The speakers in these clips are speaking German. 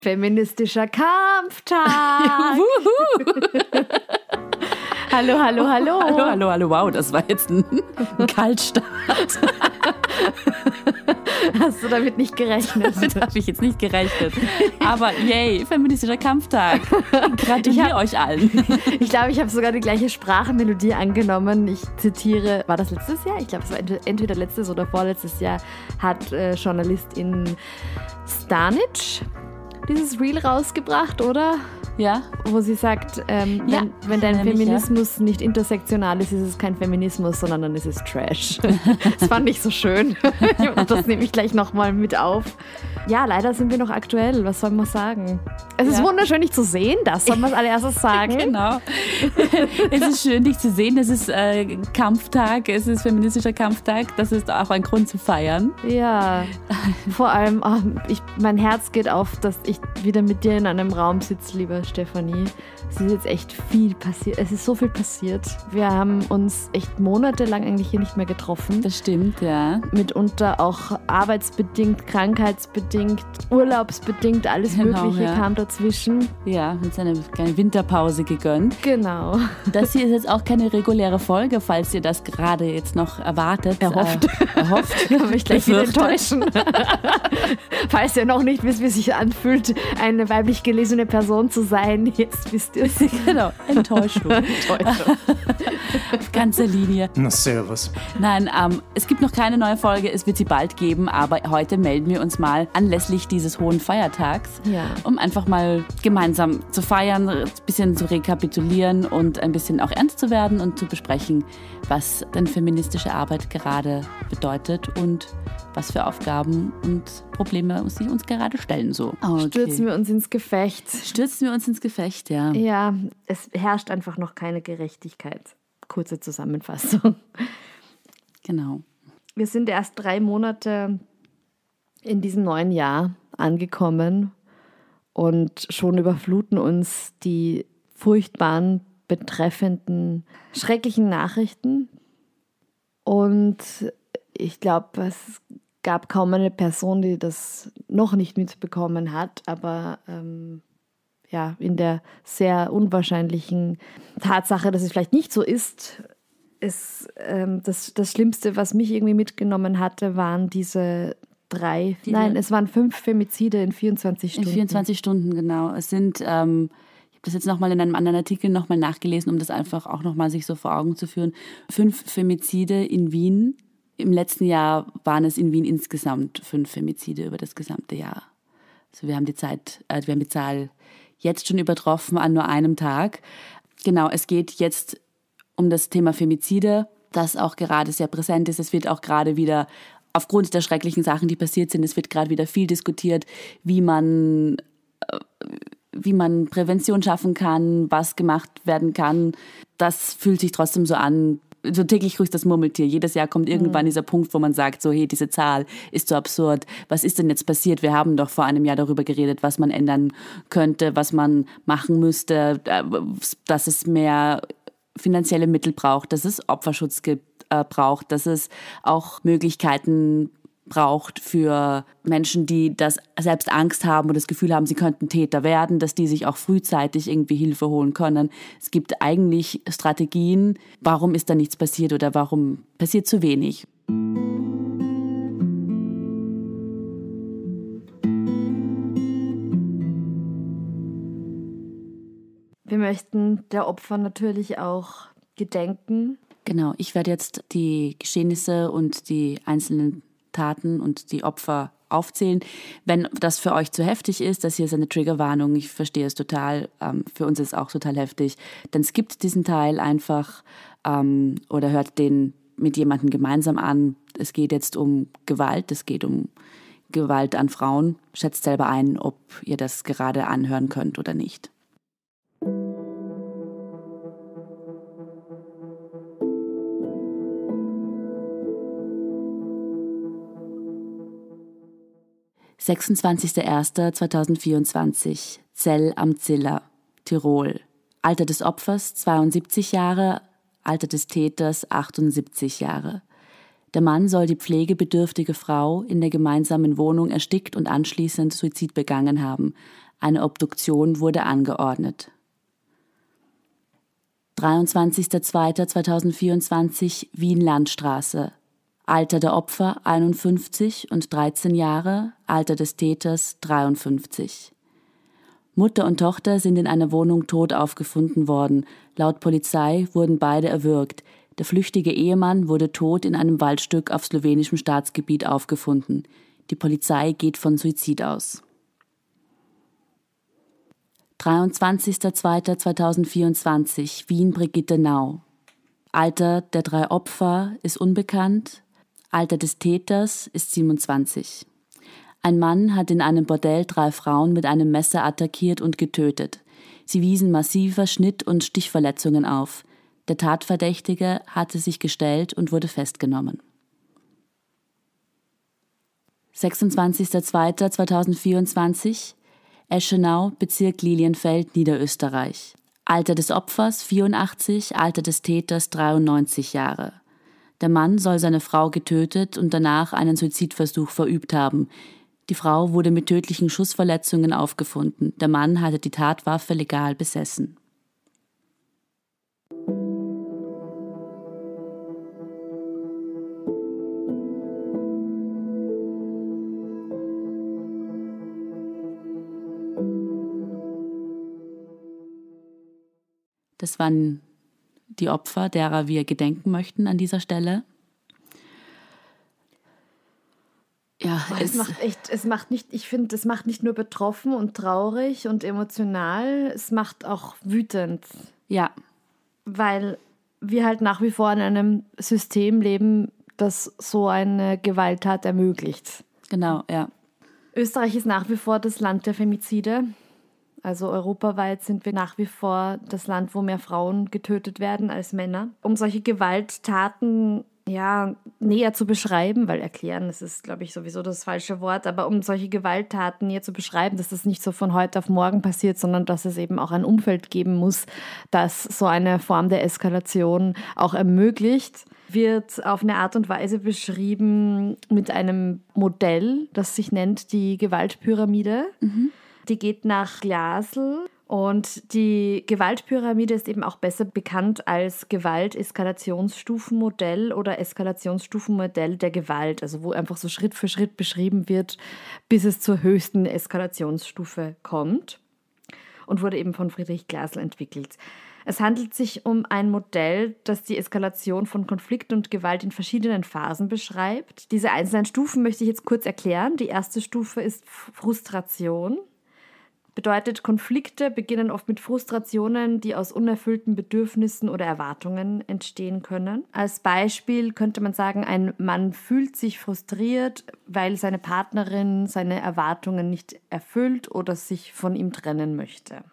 Feministischer Kampftag. Hallo, hallo, hallo. Hallo, hallo, hallo. Wow, das war jetzt ein Kaltstart. Hast du damit nicht gerechnet? Damit habe ich jetzt nicht gerechnet. Aber yay, feministischer Kampftag. Gratuliere euch allen. Ich glaube, ich habe sogar die gleiche Sprachmelodie angenommen. Ich zitiere, war das letztes Jahr? Ich glaube, es war entweder letztes oder vorletztes Jahr, hat Journalistin Stanic dieses Reel rausgebracht, oder? Ja. Wo sie sagt, wenn dein Feminismus nicht intersektional ist, ist es kein Feminismus, sondern dann ist es Trash. Das fand ich so schön. Das nehme ich gleich nochmal mit auf. Ja, leider sind wir noch aktuell. Was soll man sagen? Es ist wunderschön, dich zu sehen. Das soll man als allererstes sagen. Genau. Es ist schön, dich zu sehen. Es ist Kampftag. Es ist feministischer Kampftag. Das ist auch ein Grund zu feiern. Ja. Vor allem, mein Herz geht auf, dass ich wieder mit dir in einem Raum sitze, liebe Stefanie. Es ist jetzt echt viel passiert. Es ist so viel passiert. Wir haben uns echt monatelang eigentlich hier nicht mehr getroffen. Das stimmt, ja. Mitunter auch arbeitsbedingt, krankheitsbedingt, urlaubsbedingt, alles Mögliche kam dazwischen. Ja, uns eine kleine Winterpause gegönnt. Genau. Das hier ist jetzt auch keine reguläre Folge, falls ihr das gerade jetzt noch erwartet. Erhofft. Kann mich gleich wieder enttäuschen. Falls ihr noch nicht wisst, wie es sich anfühlt, eine weiblich gelesene Person zu sein, jetzt wisst ihr es. Genau, Enttäuschung. Auf ganzer Linie. Na, servus. Nein, es gibt noch keine neue Folge, es wird sie bald geben, aber heute melden wir uns mal anlässlich dieses hohen Feiertags, um einfach mal gemeinsam zu feiern, ein bisschen zu rekapitulieren und ein bisschen auch ernst zu werden und zu besprechen, was denn feministische Arbeit gerade bedeutet und was für Aufgaben und Probleme sich uns gerade stellen. So. Okay. Stürzen wir uns ins Gefecht. Stürzen wir uns ins Gefecht, ja. Ja, es herrscht einfach noch keine Gerechtigkeit. Kurze Zusammenfassung. Genau. Wir sind erst 3 Monate in diesem neuen Jahr angekommen und schon überfluten uns die furchtbaren, betreffenden, schrecklichen Nachrichten. Und ich glaube, es gab kaum eine Person, die das noch nicht mitbekommen hat, aber in der sehr unwahrscheinlichen Tatsache, dass es vielleicht nicht so ist, das Schlimmste, was mich irgendwie mitgenommen hatte, waren diese 5 Femizide in 24 Stunden. In 24 Stunden, genau. Es sind, ich habe das jetzt nochmal in einem anderen Artikel nochmal nachgelesen, um das einfach auch nochmal sich so vor Augen zu führen. 5 Femizide in Wien. Im letzten Jahr waren es in Wien insgesamt 5 Femizide über das gesamte Jahr. Also wir haben die Zahl jetzt schon übertroffen an nur einem Tag. Genau, es geht jetzt um das Thema Femizide, das auch gerade sehr präsent ist. Es wird auch gerade wieder, aufgrund der schrecklichen Sachen, die passiert sind, es wird gerade wieder viel diskutiert, wie man Prävention schaffen kann, was gemacht werden kann. Das fühlt sich trotzdem so an, so täglich grüßt das Murmeltier. Jedes Jahr kommt irgendwann dieser Punkt, wo man sagt, so hey, diese Zahl ist so absurd. Was ist denn jetzt passiert? Wir haben doch vor einem Jahr darüber geredet, was man ändern könnte, was man machen müsste, dass es mehr finanzielle Mittel braucht, dass es Opferschutz braucht, dass es auch Möglichkeiten braucht für Menschen, die das selbst Angst haben und das Gefühl haben, sie könnten Täter werden, dass die sich auch frühzeitig irgendwie Hilfe holen können. Es gibt eigentlich Strategien, warum ist da nichts passiert oder warum passiert zu wenig. Wir möchten der Opfer natürlich auch gedenken. Genau, ich werde jetzt die Geschehnisse und die einzelnen Taten und die Opfer aufzählen. Wenn das für euch zu heftig ist, das hier ist eine Triggerwarnung, ich verstehe es total, für uns ist es auch total heftig, dann skippt diesen Teil einfach oder hört den mit jemandem gemeinsam an. Es geht jetzt um Gewalt, es geht um Gewalt an Frauen. Schätzt selber ein, ob ihr das gerade anhören könnt oder nicht. (26.01.2024) Zell am Ziller, Tirol. Alter des Opfers 72 Jahre, Alter des Täters 78 Jahre. Der Mann soll die pflegebedürftige Frau in der gemeinsamen Wohnung erstickt und anschließend Suizid begangen haben. Eine Obduktion wurde angeordnet. 23.02.2024 Wien-Landstraße. Alter der Opfer 51 und 13 Jahre, Alter des Täters 53. Mutter und Tochter sind in einer Wohnung tot aufgefunden worden. Laut Polizei wurden beide erwürgt. Der flüchtige Ehemann wurde tot in einem Waldstück auf slowenischem Staatsgebiet aufgefunden. Die Polizei geht von Suizid aus. 23.02.2024 Wien-Brigittenau. Alter der 3 Opfer ist unbekannt. Alter des Täters ist 27. Ein Mann hat in einem Bordell 3 Frauen mit einem Messer attackiert und getötet. Sie wiesen massive Schnitt- und Stichverletzungen auf. Der Tatverdächtige hatte sich gestellt und wurde festgenommen. 26.02.2024 Eschenau, Bezirk Lilienfeld, Niederösterreich. Alter des Opfers 84, Alter des Täters 93 Jahre. Der Mann soll seine Frau getötet und danach einen Suizidversuch verübt haben. Die Frau wurde mit tödlichen Schussverletzungen aufgefunden. Der Mann hatte die Tatwaffe legal besessen. Das waren die Opfer, derer wir gedenken möchten an dieser Stelle. Ja, es macht nicht nur betroffen und traurig und emotional, es macht auch wütend. Ja. Weil wir halt nach wie vor in einem System leben, das so eine Gewalttat ermöglicht. Genau, ja. Österreich ist nach wie vor das Land der Femizide. Also europaweit sind wir nach wie vor das Land, wo mehr Frauen getötet werden als Männer. Um solche Gewalttaten näher zu beschreiben, weil erklären, das ist, glaube ich, sowieso das falsche Wort, aber um solche Gewalttaten näher zu beschreiben, dass das nicht so von heute auf morgen passiert, sondern dass es eben auch ein Umfeld geben muss, das so eine Form der Eskalation auch ermöglicht, wird auf eine Art und Weise beschrieben mit einem Modell, das sich nennt die Gewaltpyramide. Die geht nach Glasl und die Gewaltpyramide ist eben auch besser bekannt als Gewalt-Eskalationsstufenmodell oder Eskalationsstufenmodell der Gewalt, also wo einfach so Schritt für Schritt beschrieben wird, bis es zur höchsten Eskalationsstufe kommt und wurde eben von Friedrich Glasl entwickelt. Es handelt sich um ein Modell, das die Eskalation von Konflikt und Gewalt in verschiedenen Phasen beschreibt. Diese einzelnen Stufen möchte ich jetzt kurz erklären. Die erste Stufe ist Frustration. Bedeutet, Konflikte beginnen oft mit Frustrationen, die aus unerfüllten Bedürfnissen oder Erwartungen entstehen können. Als Beispiel könnte man sagen, ein Mann fühlt sich frustriert, weil seine Partnerin seine Erwartungen nicht erfüllt oder sich von ihm trennen möchte.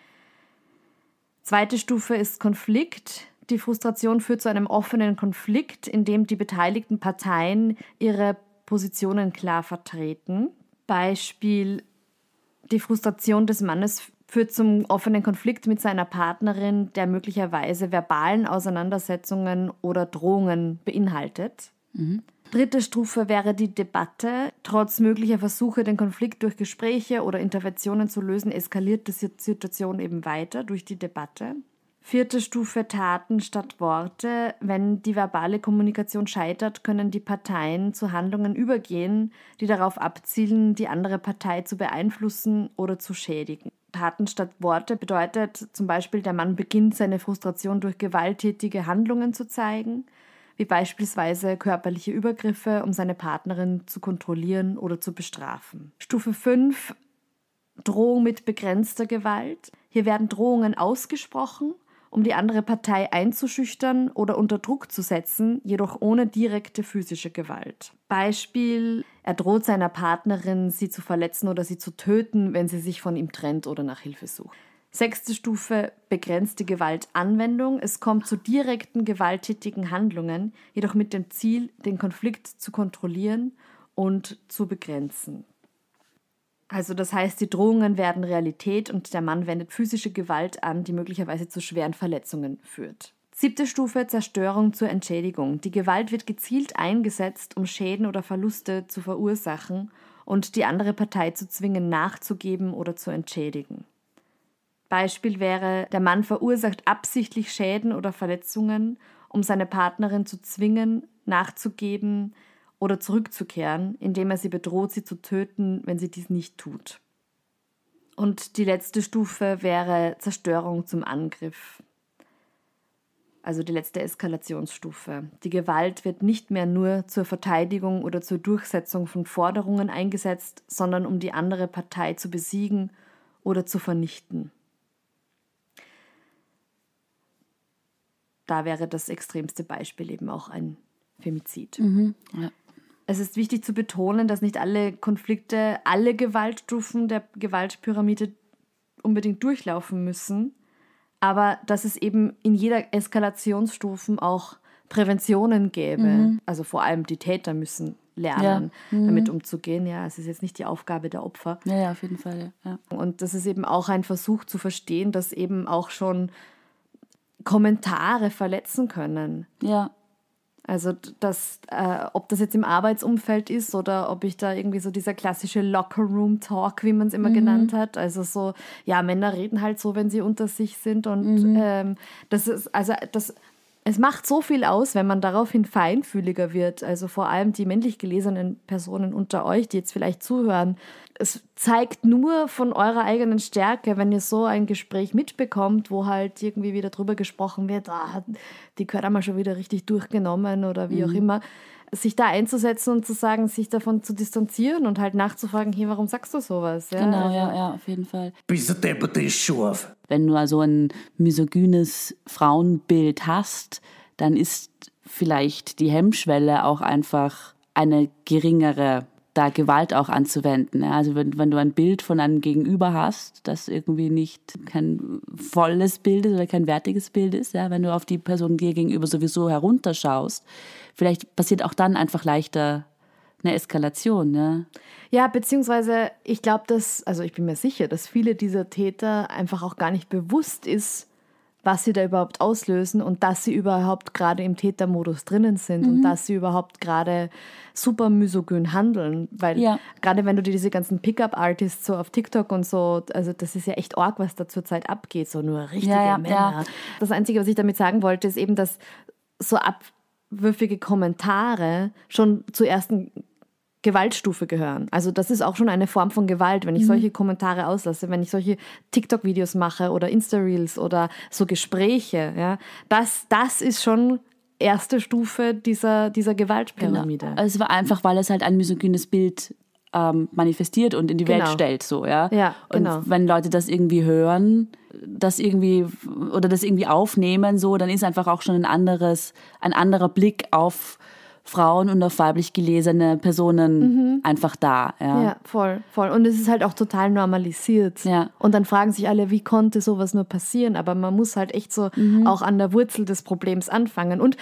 Zweite Stufe ist Konflikt. Die Frustration führt zu einem offenen Konflikt, in dem die beteiligten Parteien ihre Positionen klar vertreten. Beispiel: Die Frustration des Mannes führt zum offenen Konflikt mit seiner Partnerin, der möglicherweise verbalen Auseinandersetzungen oder Drohungen beinhaltet. Dritte Stufe wäre die Debatte. Trotz möglicher Versuche, den Konflikt durch Gespräche oder Interventionen zu lösen, eskaliert die Situation eben weiter durch die Debatte. Vierte Stufe, Taten statt Worte. Wenn die verbale Kommunikation scheitert, können die Parteien zu Handlungen übergehen, die darauf abzielen, die andere Partei zu beeinflussen oder zu schädigen. Taten statt Worte bedeutet zum Beispiel, der Mann beginnt, seine Frustration durch gewalttätige Handlungen zu zeigen, wie beispielsweise körperliche Übergriffe, um seine Partnerin zu kontrollieren oder zu bestrafen. Stufe 5, Drohung mit begrenzter Gewalt. Hier werden Drohungen ausgesprochen, um die andere Partei einzuschüchtern oder unter Druck zu setzen, jedoch ohne direkte physische Gewalt. Beispiel: Er droht seiner Partnerin, sie zu verletzen oder sie zu töten, wenn sie sich von ihm trennt oder nach Hilfe sucht. Sechste Stufe, begrenzte Gewaltanwendung. Es kommt zu direkten gewalttätigen Handlungen, jedoch mit dem Ziel, den Konflikt zu kontrollieren und zu begrenzen. Also das heißt, die Drohungen werden Realität und der Mann wendet physische Gewalt an, die möglicherweise zu schweren Verletzungen führt. Siebte Stufe, Zerstörung zur Entschädigung. Die Gewalt wird gezielt eingesetzt, um Schäden oder Verluste zu verursachen und die andere Partei zu zwingen, nachzugeben oder zu entschädigen. Beispiel wäre, der Mann verursacht absichtlich Schäden oder Verletzungen, um seine Partnerin zu zwingen, nachzugeben oder zurückzukehren, indem er sie bedroht, sie zu töten, wenn sie dies nicht tut. Und die letzte Stufe wäre Zerstörung zum Angriff. Also die letzte Eskalationsstufe. Die Gewalt wird nicht mehr nur zur Verteidigung oder zur Durchsetzung von Forderungen eingesetzt, sondern um die andere Partei zu besiegen oder zu vernichten. Da wäre das extremste Beispiel eben auch ein Femizid. Ja. Es ist wichtig zu betonen, dass nicht alle Konflikte, alle Gewaltstufen der Gewaltpyramide unbedingt durchlaufen müssen, aber dass es eben in jeder Eskalationsstufe auch Präventionen gäbe. Also vor allem die Täter müssen lernen, damit umzugehen. Ja, es ist jetzt nicht die Aufgabe der Opfer. Ja, auf jeden Fall. Ja. Und das ist eben auch ein Versuch zu verstehen, dass eben auch schon Kommentare verletzen können. Ja. Also ob das jetzt im Arbeitsumfeld ist oder ob ich da irgendwie so dieser klassische Locker-Room-Talk, wie man es immer genannt hat, also so, ja, Männer reden halt so, wenn sie unter sich sind und es macht so viel aus, wenn man daraufhin feinfühliger wird, also vor allem die männlich gelesenen Personen unter euch, die jetzt vielleicht zuhören. Es zeigt nur von eurer eigenen Stärke, wenn ihr so ein Gespräch mitbekommt, wo halt irgendwie wieder drüber gesprochen wird, die gehört einmal schon wieder richtig durchgenommen oder wie auch immer, sich da einzusetzen und zu sagen, sich davon zu distanzieren und halt nachzufragen, hey, warum sagst du sowas? Ja, genau, ja, auf jeden Fall. Bist du deppert, ist scharf. Wenn du also ein misogynes Frauenbild hast, dann ist vielleicht die Hemmschwelle auch einfach eine geringere, da Gewalt auch anzuwenden. Ja, also wenn du ein Bild von einem Gegenüber hast, das irgendwie kein volles Bild ist oder kein wertiges Bild ist, ja, wenn du auf die Person dir gegenüber sowieso herunterschaust, vielleicht passiert auch dann einfach leichter eine Eskalation. Ja, ja, beziehungsweise ich glaube, ich bin mir sicher, dass viele dieser Täter einfach auch gar nicht bewusst ist, was sie da überhaupt auslösen und dass sie überhaupt gerade im Tätermodus drinnen sind und dass sie überhaupt gerade super misogyn handeln. Weil gerade wenn du dir diese ganzen Pickup-Artists so auf TikTok und so, also das ist ja echt arg, was da zurzeit abgeht, so nur richtige Männer. Ja. Das Einzige, was ich damit sagen wollte, ist eben, dass so abwürfige Kommentare schon zur ersten Gewaltstufe gehören. Also das ist auch schon eine Form von Gewalt, wenn ich solche Kommentare auslasse, wenn ich solche TikTok-Videos mache oder Insta-Reels oder so Gespräche. Ja, das ist schon erste Stufe dieser Gewaltpyramide. Genau. Also es war einfach, weil es halt ein misogynes Bild manifestiert und in die Welt stellt. So, ja? Ja, genau. Und wenn Leute das irgendwie hören, das irgendwie aufnehmen, so, dann ist einfach auch schon ein anderer Blick auf Frauen und auf weiblich gelesene Personen einfach da. Ja, voll. Und es ist halt auch total normalisiert. Ja. Und dann fragen sich alle, wie konnte sowas nur passieren? Aber man muss halt echt so auch an der Wurzel des Problems anfangen. Und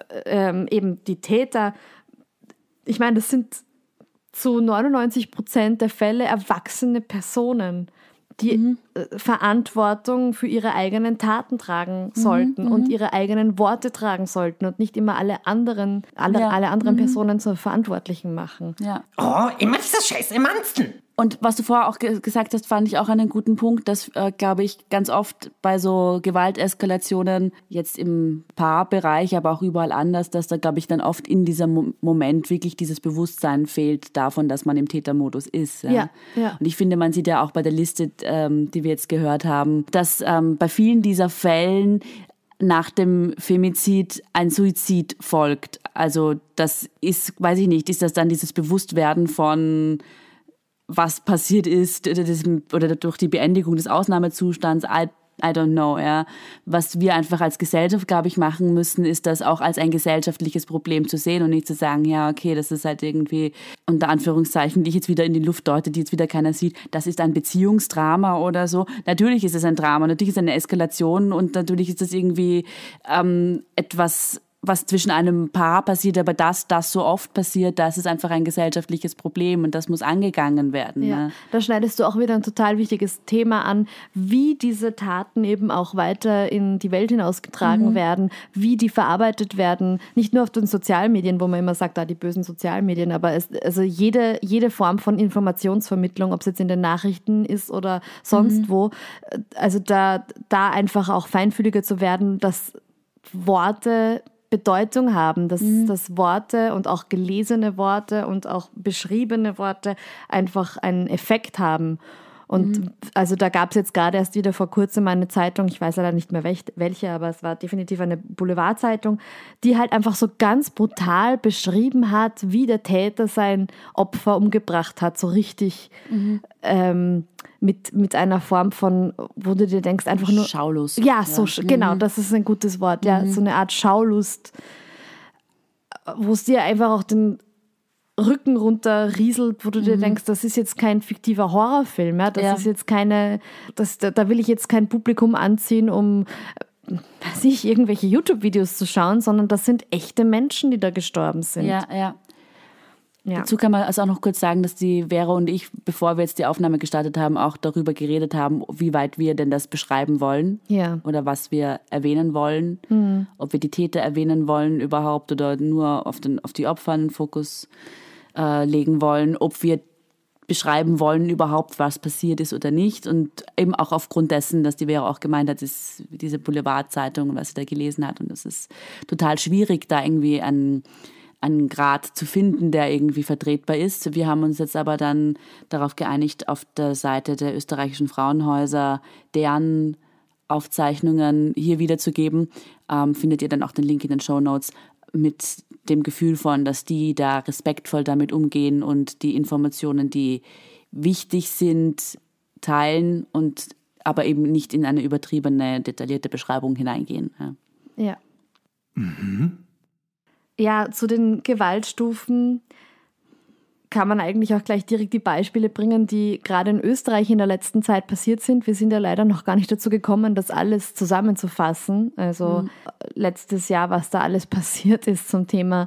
eben die Täter, ich meine, das sind zu 99% der Fälle erwachsene Personen, die Verantwortung für ihre eigenen Taten tragen sollten und ihre eigenen Worte tragen sollten und nicht immer alle anderen Personen zur Verantwortlichen machen. Ja. Oh, immer dieser scheiß Emanzen. Und was du vorher auch gesagt hast, fand ich auch einen guten Punkt, dass, glaube ich, ganz oft bei so Gewalteskalationen, jetzt im Paarbereich, aber auch überall anders, dass da, glaube ich, dann oft in diesem Moment wirklich dieses Bewusstsein fehlt davon, dass man im Tätermodus ist. Ja. Und ich finde, man sieht ja auch bei der Liste, die wir jetzt gehört haben, dass bei vielen dieser Fällen nach dem Femizid ein Suizid folgt. Also das ist, weiß ich nicht, ist das dann dieses Bewusstwerden von was passiert ist oder durch die Beendigung des Ausnahmezustands, I don't know, ja. Was wir einfach als Gesellschaft, glaube ich, machen müssen, ist das auch als ein gesellschaftliches Problem zu sehen und nicht zu sagen, ja, okay, das ist halt irgendwie, unter Anführungszeichen, die ich jetzt wieder in die Luft deute, die jetzt wieder keiner sieht, das ist ein Beziehungsdrama oder so. Natürlich ist es ein Drama, natürlich ist es eine Eskalation und natürlich ist es irgendwie etwas was zwischen einem Paar passiert, aber dass das so oft passiert, das ist einfach ein gesellschaftliches Problem und das muss angegangen werden. Ja, Ne? da schneidest du auch wieder ein total wichtiges Thema an, wie diese Taten eben auch weiter in die Welt hinausgetragen werden, wie die verarbeitet werden, nicht nur auf den Sozialmedien, wo man immer sagt, die bösen Sozialmedien, aber also jede Form von Informationsvermittlung, ob es jetzt in den Nachrichten ist oder sonst wo, also da einfach auch feinfühliger zu werden, dass Worte Bedeutung haben, dass Worte und auch gelesene Worte und auch beschriebene Worte einfach einen Effekt haben. Und also da gab es jetzt gerade erst wieder vor kurzem eine Zeitung, ich weiß leider nicht mehr welche, aber es war definitiv eine Boulevardzeitung, die halt einfach so ganz brutal beschrieben hat, wie der Täter sein Opfer umgebracht hat, so richtig mit einer Form von, wo du dir denkst, einfach nur... Schaulust. Ja, so, genau, das ist ein gutes Wort. Ja, so eine Art Schaulust, wo es dir einfach auch den Rücken runter rieselt, wo du dir denkst, das ist jetzt kein fiktiver Horrorfilm, ja? Das ist jetzt keine, da will ich jetzt kein Publikum anziehen, um weiß ich, irgendwelche YouTube-Videos zu schauen, sondern das sind echte Menschen, die da gestorben sind. Ja. Dazu kann man also auch noch kurz sagen, dass die Vera und ich, bevor wir jetzt die Aufnahme gestartet haben, auch darüber geredet haben, wie weit wir denn das beschreiben wollen oder was wir erwähnen wollen, ob wir die Täter erwähnen wollen überhaupt oder nur auf die Opfer einen Fokus legen wollen, ob wir beschreiben wollen überhaupt, was passiert ist oder nicht. Und eben auch aufgrund dessen, dass die Vera auch gemeint hat, ist diese Boulevardzeitung, was sie da gelesen hat. Und das ist total schwierig, da irgendwie einen Grad zu finden, der irgendwie vertretbar ist. Wir haben uns jetzt aber dann darauf geeinigt, auf der Seite der österreichischen Frauenhäuser deren Aufzeichnungen hier wiederzugeben. Findet ihr dann auch den Link in den Shownotes mit dem Gefühl von, dass die da respektvoll damit umgehen und die Informationen, die wichtig sind, teilen und aber eben nicht in eine übertriebene, detaillierte Beschreibung hineingehen. Ja. Ja, zu den Gewaltstufen kann man eigentlich auch gleich direkt die Beispiele bringen, die gerade in Österreich in der letzten Zeit passiert sind. Wir sind ja leider noch gar nicht dazu gekommen, das alles zusammenzufassen. Also letztes Jahr, was da alles passiert ist zum Thema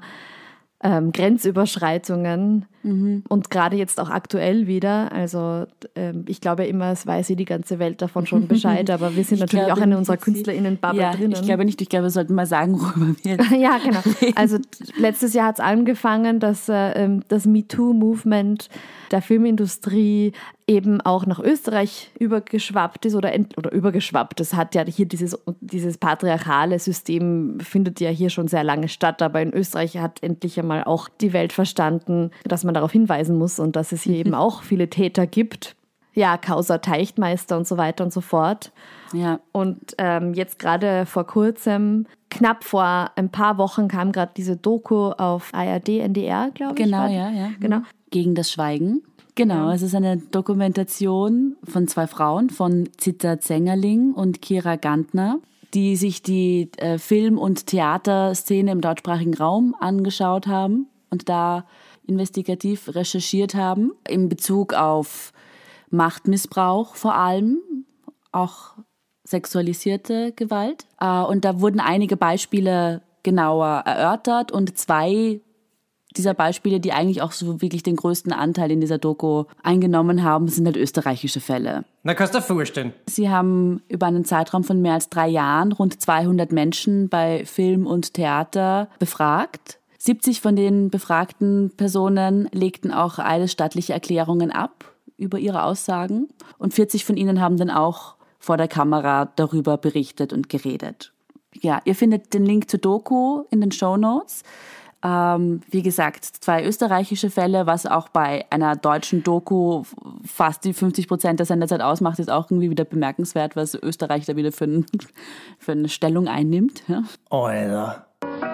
Grenzüberschreitungen und gerade jetzt auch aktuell wieder. Also ich glaube immer, es weiß die ganze Welt davon schon Bescheid, aber wir sind natürlich auch in unserer KünstlerInnen-Bubble drinnen. Ich glaube nicht, wir sollten mal sagen, worüber wir jetzt Ja, genau. Also letztes Jahr hat es angefangen, dass das MeToo-Movement der Filmindustrie eben auch nach Österreich übergeschwappt ist oder übergeschwappt. Das hat ja hier dieses patriarchale System findet ja hier schon sehr lange statt, aber in Österreich hat endlich einmal auch die Welt verstanden, dass man darauf hinweisen muss und dass es hier eben auch viele Täter gibt. Ja, Causa Teichtmeister und so weiter und so fort. Ja. Und jetzt gerade vor kurzem, knapp vor ein paar Wochen, kam gerade diese Doku auf ARD, NDR, glaube ich. Genau, ja. Genau. Gegen das Schweigen. Genau, es ist eine Dokumentation von 2 Frauen, von Zita Zengerling und Kira Gantner, die sich die Film- und Theaterszene im deutschsprachigen Raum angeschaut haben und da investigativ recherchiert haben in Bezug auf Machtmissbrauch vor allem, auch sexualisierte Gewalt. Und da wurden einige Beispiele genauer erörtert und 2 dieser Beispiele, die eigentlich auch so wirklich den größten Anteil in dieser Doku eingenommen haben, sind halt österreichische Fälle. Na, kannst du dir vorstellen. Sie haben über einen Zeitraum von mehr als 3 Jahren rund 200 Menschen bei Film und Theater befragt. 70 von den befragten Personen legten auch eidesstattliche Erklärungen ab über ihre Aussagen und 40 von ihnen haben dann auch vor der Kamera darüber berichtet und geredet. Ja, ihr findet den Link zur Doku in den Shownotes. Wie gesagt, 2 österreichische Fälle, was auch bei einer deutschen Doku fast die 50% der Sendezeit ausmacht, ist auch irgendwie wieder bemerkenswert, was Österreich da wieder für eine Stellung einnimmt. Ja. Alter.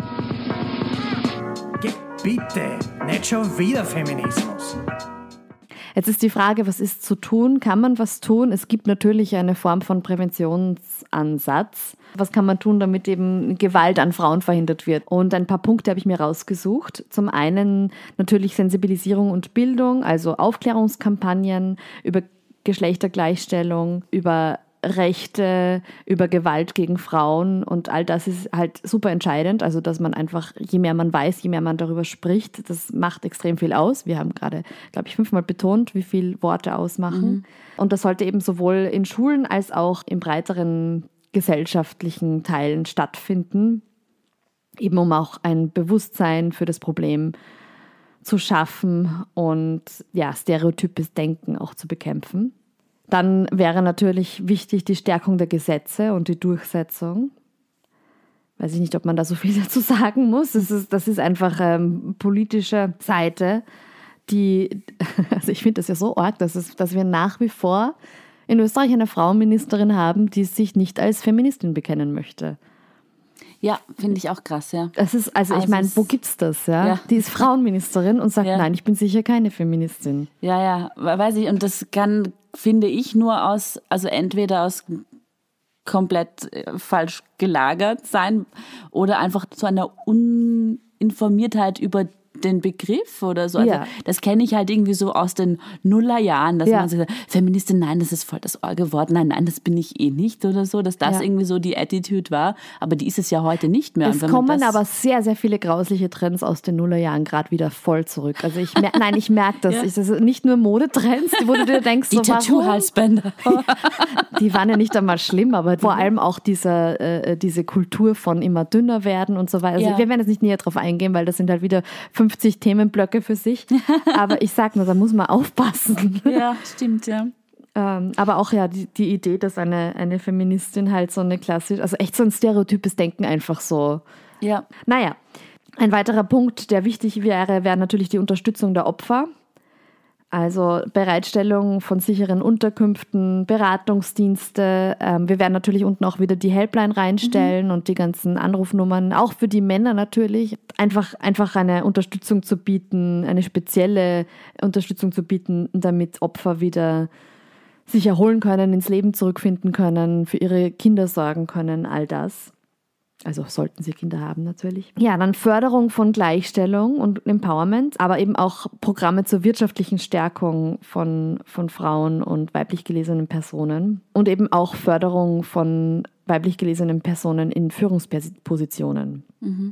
Geh bitte, nicht schon wieder Feminismus. Jetzt ist die Frage, was ist zu tun? Kann man was tun? Es gibt natürlich eine Form von Präventionsansatz. Was kann man tun, damit eben Gewalt an Frauen verhindert wird? Und ein paar Punkte habe ich mir rausgesucht. Zum einen natürlich Sensibilisierung und Bildung, also Aufklärungskampagnen über Geschlechtergleichstellung, über Rechte, über Gewalt gegen Frauen und all das ist halt super entscheidend. Also dass man einfach, je mehr man weiß, je mehr man darüber spricht, das macht extrem viel aus. Wir haben gerade, glaube ich, 5-mal betont, wie viel Worte ausmachen. Und das sollte eben sowohl in Schulen als auch in breiteren gesellschaftlichen Teilen stattfinden, eben um auch ein Bewusstsein für das Problem zu schaffen und ja, stereotypes Denken auch zu bekämpfen. Dann wäre natürlich wichtig die Stärkung der Gesetze und die Durchsetzung. Weiß ich nicht, ob man da so viel dazu sagen muss. Das ist einfach politische Seite, also ich finde das ja so arg, dass wir nach wie vor in Österreich eine Frauenministerin haben, die sich nicht als Feministin bekennen möchte. Ja, finde ich auch krass, ja. Das ist, also ich meine, wo gibt's das, ja? Ja. Die ist Frauenministerin und sagt, Ja. nein, ich bin sicher keine Feministin. Ja, weiß ich. Und das kann, finde ich, nur also entweder aus komplett falsch gelagert sein oder einfach zu einer Uninformiertheit über den Begriff oder so. Also Ja. das kenne ich halt irgendwie so aus den Nullerjahren, dass Ja. man sagt, Feministin, nein, das ist voll das Orge-Wort, nein, das bin ich eh nicht oder so, dass das Ja. irgendwie so die Attitude war, aber die ist es ja heute nicht mehr. Es Und wenn man kommen das, aber sehr, sehr viele grausliche Trends aus den Nullerjahren gerade wieder voll zurück. Also ich merke das. Ja. Das sind nicht nur Modetrends, wo du dir denkst, die so, warum? Tattoo-Halsbänder. Die waren ja nicht einmal schlimm, aber vor allem auch diese Kultur von immer dünner werden und so weiter. Also Ja. wir werden jetzt nicht näher drauf eingehen, weil das sind halt wieder 50 Themenblöcke für sich. Aber ich sag nur, da muss man aufpassen. Ja, stimmt, ja. Aber auch ja die Idee, dass eine Feministin halt so eine klassische, also echt so ein stereotypes Denken einfach so. Ja. Naja, ein weiterer Punkt, der wichtig wäre natürlich die Unterstützung der Opfer. Also Bereitstellung von sicheren Unterkünften, Beratungsdienste. Wir werden natürlich unten auch wieder die Helpline reinstellen und die ganzen Anrufnummern, auch für die Männer natürlich. Einfach eine Unterstützung zu bieten, eine spezielle Unterstützung zu bieten, damit Opfer wieder sich erholen können, ins Leben zurückfinden können, für ihre Kinder sorgen können, all das. Also sollten sie Kinder haben natürlich. Ja, dann Förderung von Gleichstellung und Empowerment, aber eben auch Programme zur wirtschaftlichen Stärkung von Frauen und weiblich gelesenen Personen und eben auch Förderung von weiblich gelesenen Personen in Führungspositionen.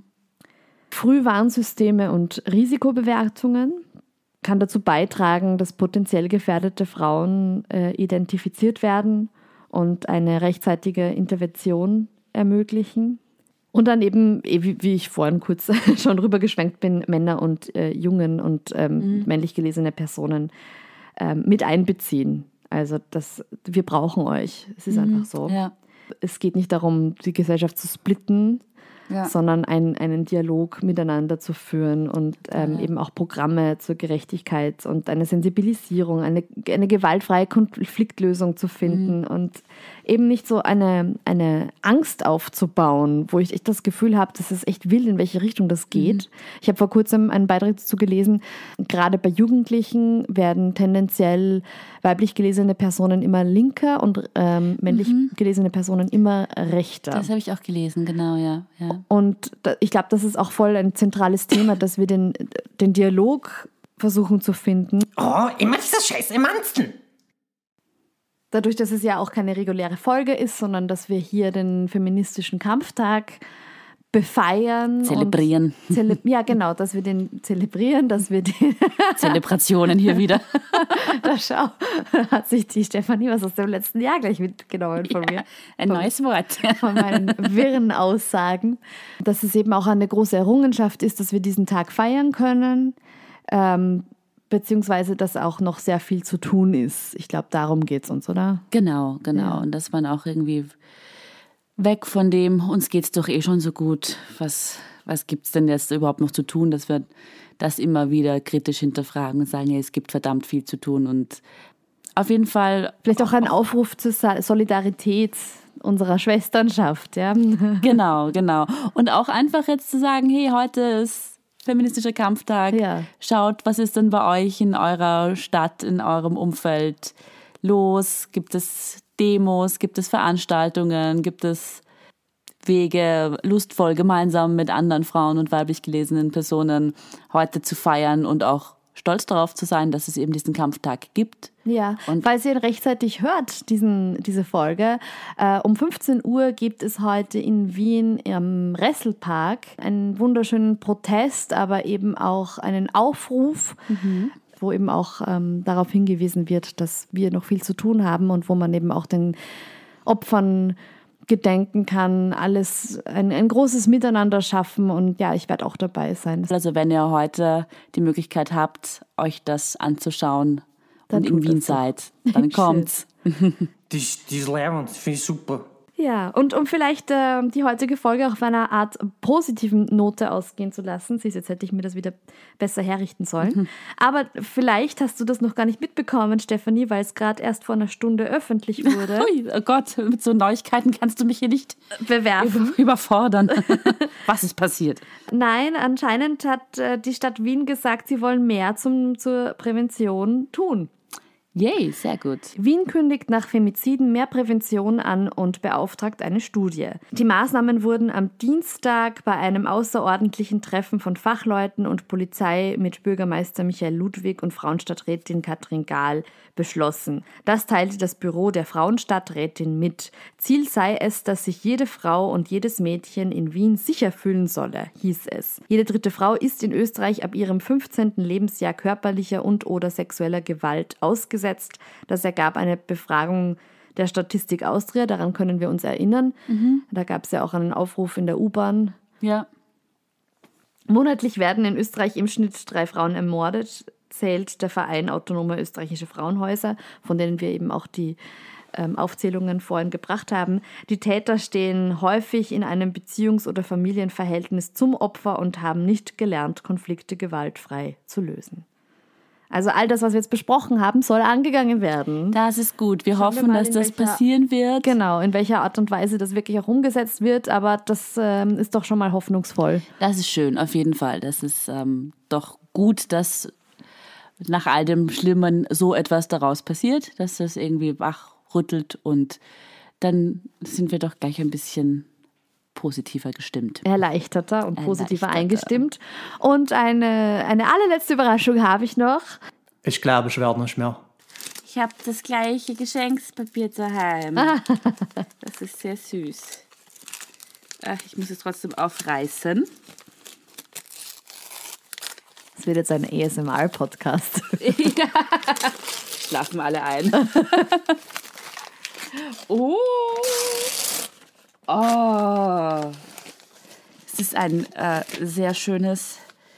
Frühwarnsysteme und Risikobewertungen kann dazu beitragen, dass potenziell gefährdete Frauen identifiziert werden und eine rechtzeitige Intervention ermöglichen. Und dann eben, wie ich vorhin kurz schon rübergeschwenkt bin, Männer und Jungen und männlich gelesene Personen mit einbeziehen. Also wir brauchen euch. Es ist einfach so. Ja. Es geht nicht darum, die Gesellschaft zu splitten, Ja. sondern einen Dialog miteinander zu führen und eben auch Programme zur Gerechtigkeit und eine Sensibilisierung, eine gewaltfreie Konfliktlösung zu finden und eben nicht so eine Angst aufzubauen, wo ich echt das Gefühl habe, dass es echt wild, in welche Richtung das geht. Ich habe vor kurzem einen Beitrag dazu gelesen, gerade bei Jugendlichen werden tendenziell weiblich gelesene Personen immer linker und männlich gelesene Personen immer rechter. Das habe ich auch gelesen, genau, ja. Und ich glaube, das ist auch voll ein zentrales Thema, dass wir den Dialog versuchen zu finden. Oh, immer dieser scheiß Emanzen. Dadurch, dass es ja auch keine reguläre Folge ist, sondern dass wir hier den feministischen Kampftag befeiern. Zelebrieren. Ja, genau, dass wir den zelebrieren, dass wir den... Zelebrationen hier wieder. Da schau, hat sich die Stefanie was aus dem letzten Jahr gleich mitgenommen von mir. Ein neues Wort. Von meinen wirren Aussagen. Dass es eben auch eine große Errungenschaft ist, dass wir diesen Tag feiern können, beziehungsweise dass auch noch sehr viel zu tun ist. Ich glaube, darum geht es uns, oder? Genau. Ja. Und dass man auch irgendwie weg von dem, uns geht's doch eh schon so gut, was gibt's denn jetzt überhaupt noch zu tun, dass wir das immer wieder kritisch hinterfragen und sagen, ja, es gibt verdammt viel zu tun und auf jeden Fall... Vielleicht auch ein Aufruf zur Solidarität unserer Schwesternschaft, ja? Genau. Und auch einfach jetzt zu sagen, hey, heute ist feministischer Kampftag, Ja. Schaut, was ist denn bei euch in eurer Stadt, in eurem Umfeld los? Gibt es Demos, gibt es Veranstaltungen, gibt es Wege, lustvoll gemeinsam mit anderen Frauen und weiblich gelesenen Personen heute zu feiern und auch stolz darauf zu sein, dass es eben diesen Kampftag gibt. Ja, und falls ihr ihn rechtzeitig hört, diese Folge, um 15 Uhr gibt es heute in Wien im Resselpark einen wunderschönen Protest, aber eben auch einen Aufruf, wo eben auch darauf hingewiesen wird, dass wir noch viel zu tun haben und wo man eben auch den Opfern gedenken kann, alles ein großes Miteinander schaffen und ja, ich werde auch dabei sein. Also wenn ihr heute die Möglichkeit habt, euch das anzuschauen dann und in Wien seid, dann kommt's. Die ist leibend, finde ich super. Ja, und um vielleicht die heutige Folge auf einer Art positiven Note ausgehen zu lassen, siehst, jetzt hätte ich mir das wieder besser herrichten sollen, aber vielleicht hast du das noch gar nicht mitbekommen, Stefanie, weil es gerade erst vor einer Stunde öffentlich wurde. Ui, oh Gott, mit so Neuigkeiten kannst du mich hier nicht bewerfen. Überfordern. Was ist passiert? Nein, anscheinend hat die Stadt Wien gesagt, sie wollen mehr zur Prävention tun. Yay, sehr gut. Wien kündigt nach Femiziden mehr Prävention an und beauftragt eine Studie. Die Maßnahmen wurden am Dienstag bei einem außerordentlichen Treffen von Fachleuten und Polizei mit Bürgermeister Michael Ludwig und Frauenstadträtin Katrin Gahl beschlossen. Das teilte das Büro der Frauenstadträtin mit. Ziel sei es, dass sich jede Frau und jedes Mädchen in Wien sicher fühlen solle, hieß es. Jede dritte Frau ist in Österreich ab ihrem 15. Lebensjahr körperlicher und/oder sexueller Gewalt ausgesetzt. Das ergab eine Befragung der Statistik Austria, daran können wir uns erinnern. Da gab es ja auch einen Aufruf in der U-Bahn. Ja. Monatlich werden in Österreich im Schnitt 3 Frauen ermordet, zählt der Verein Autonome Österreichische Frauenhäuser, von denen wir eben auch die Aufzählungen vorhin gebracht haben. Die Täter stehen häufig in einem Beziehungs- oder Familienverhältnis zum Opfer und haben nicht gelernt, Konflikte gewaltfrei zu lösen. Also all das, was wir jetzt besprochen haben, soll angegangen werden. Das ist gut. Wir hoffen, dass das passieren wird. Genau, in welcher Art und Weise das wirklich auch umgesetzt wird. Aber das ist doch schon mal hoffnungsvoll. Das ist schön, auf jeden Fall. Das ist doch gut, dass nach all dem Schlimmen so etwas daraus passiert, dass das irgendwie wachrüttelt und dann sind wir doch gleich ein bisschen positiver gestimmt. Erleichterter und positiver eingestimmt. Und eine allerletzte Überraschung habe ich noch. Ich glaube, ich werde nicht mehr. Ich habe das gleiche Geschenkspapier daheim. Das ist sehr süß. Ach, ich muss es trotzdem aufreißen. Das wird jetzt ein ASMR-Podcast. Ja. Schlafen alle ein. Oh. Es ist ein sehr schönes,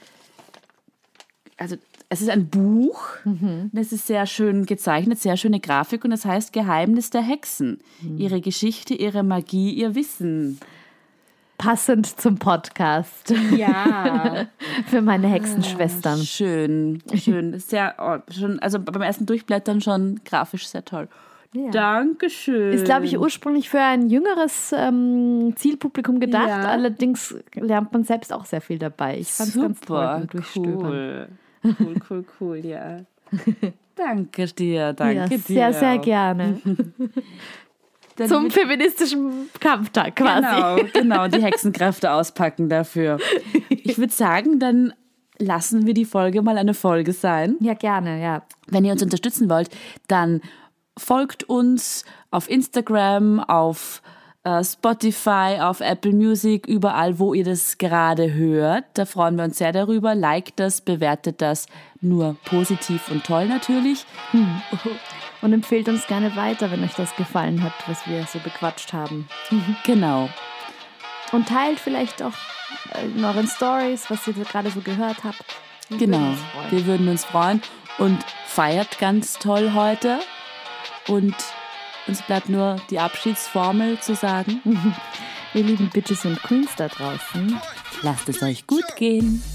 also es ist ein Buch, das ist sehr schön gezeichnet, sehr schöne Grafik und es heißt Geheimnis der Hexen. Ihre Geschichte, ihre Magie, ihr Wissen. Passend zum Podcast. Ja. Für meine Hexenschwestern. Schön. Sehr, schon, also beim ersten Durchblättern schon grafisch sehr toll. Ja. Dankeschön. Ist, glaube ich, ursprünglich für ein jüngeres Zielpublikum gedacht. Ja. Allerdings lernt man selbst auch sehr viel dabei. Ich fand es ganz toll beim Durchstöbern. Cool, ja. Danke dir, danke dir. Sehr, sehr gerne. Zum feministischen Kampftag quasi. Genau, die Hexenkräfte auspacken dafür. Ich würde sagen, dann lassen wir die Folge mal eine Folge sein. Ja, gerne, ja. Wenn ihr uns unterstützen wollt, dann folgt uns auf Instagram, auf Spotify, auf Apple Music, überall, wo ihr das gerade hört. Da freuen wir uns sehr darüber. Liked das, bewertet das, nur positiv und toll natürlich. Und empfehlt uns gerne weiter, wenn euch das gefallen hat, was wir so bequatscht haben. Genau. Und teilt vielleicht auch in euren Stories, was ihr gerade so gehört habt. Genau, wir würden uns freuen und feiert ganz toll heute. Und uns bleibt nur die Abschiedsformel zu sagen. Ihr lieben Bitches und Queens da draußen, lasst es euch gut gehen.